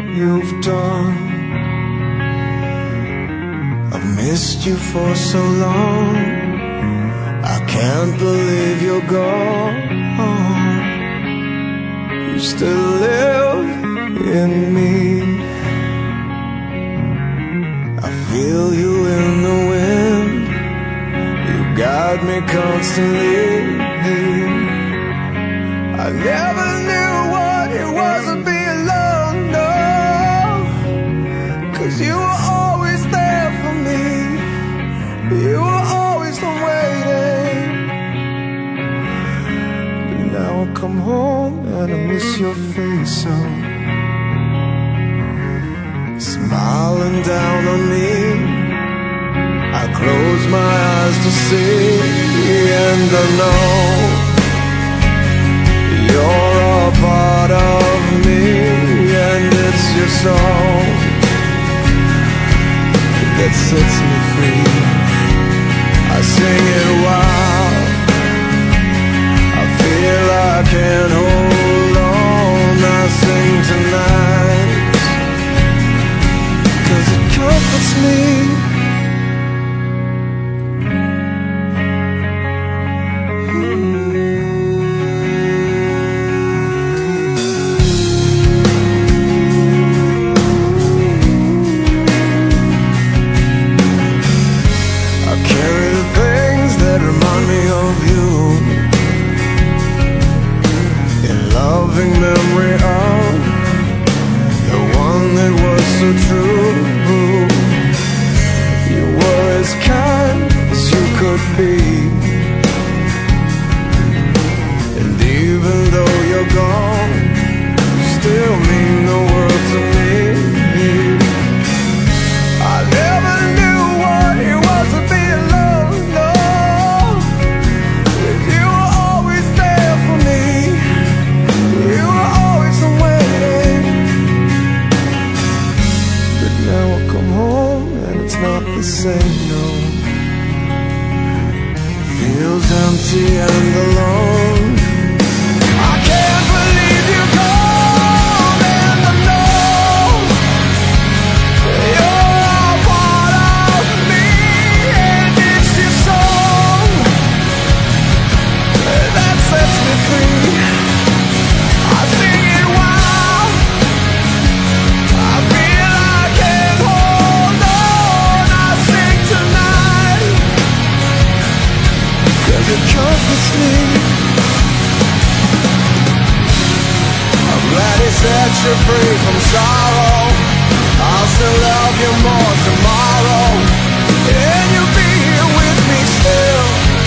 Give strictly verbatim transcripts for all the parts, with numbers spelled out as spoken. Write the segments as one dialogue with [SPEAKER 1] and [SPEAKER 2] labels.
[SPEAKER 1] you've done. I've missed you for so long. I can't believe you're gone. You still live in me. I feel you in the wind. You guide me constantly. I never knew what it was to be alone, no, 'cause you were always there for me. You were always waiting. But now I come home and I miss your face so. Smiling down on me, I close my eyes to see, and I know you're a part of me, and it's your song that sets me free. I sing it wild, I feel I can't hold on. I sing tonight 'cause it comforts me. Memory of the one that was so true. You were as kind as you could be, and even though you're gone, you still mean the world to me. I never knew what it was to be alone, no, 'cause you were always there for me. You were always waiting. But now I come home and it's not the same, no. It feels empty and alone. I can't believe you're gone, and I know you're a part of me, and it's your song that sets me free. I sing it wild, I feel I can't hold on. I sing tonight 'cause it comforts me. I'm glad he set you free from sorrow. I'll still love you more tomorrow, and you'll be here with me still.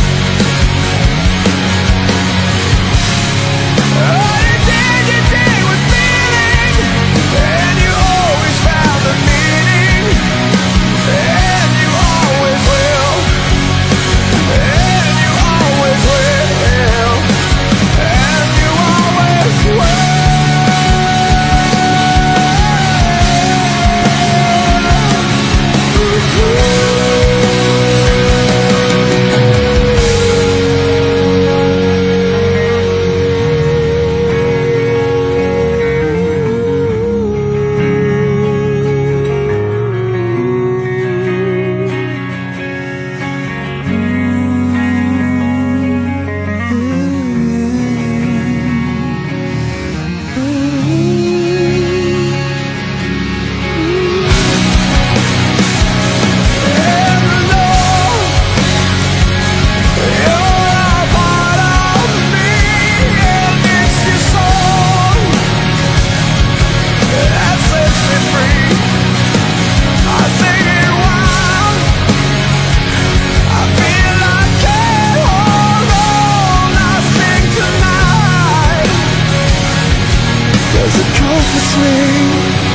[SPEAKER 1] Oh, you did, you did with feeling, and you always found the meaning, and you always will, and you always will, and you always will. It comforts me.